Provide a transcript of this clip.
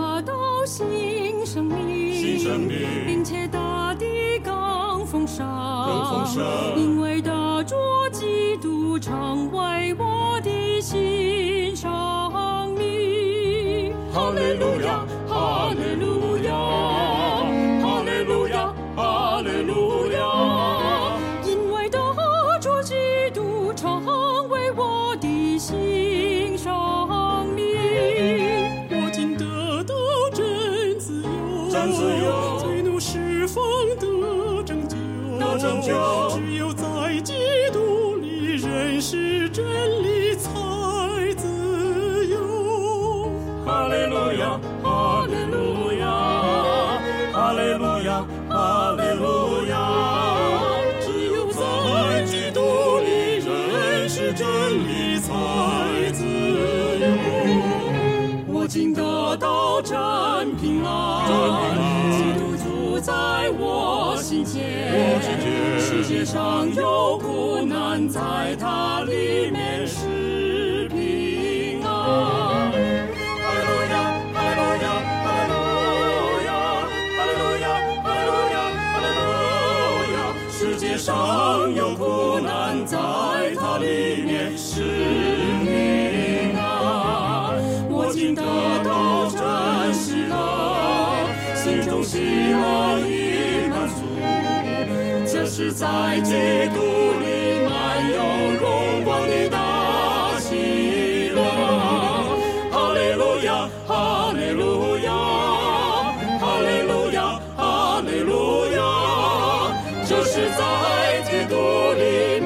得到新生命，并且大地更丰盛，因为得着基督成为我的新生命。哈利路亚，哈利路亚，哈利路亚，哈利路亚，因为得着基督成为我的新生命。 我今得到真自由，罪奴释放得拯救，只有在基督里认识真理才自由。 哈利路亚，哈利路亚，哈利路亚，哈利路亚， 只有在基督里认识真理才自由。 我今得到真平安，基督住在我心间，世界上有苦难，在他里面是平安。 哈利路亚，哈利路亚，哈利路亚，哈利路亚，哈利路亚，哈利路亚， 世界上有苦难，在他里面是平安。我今得到真实乐，心中喜乐已满足，这是在基督里满有荣光的大喜乐。哈利路亚，哈利路亚，哈利路亚，哈利路亚，这是在基督里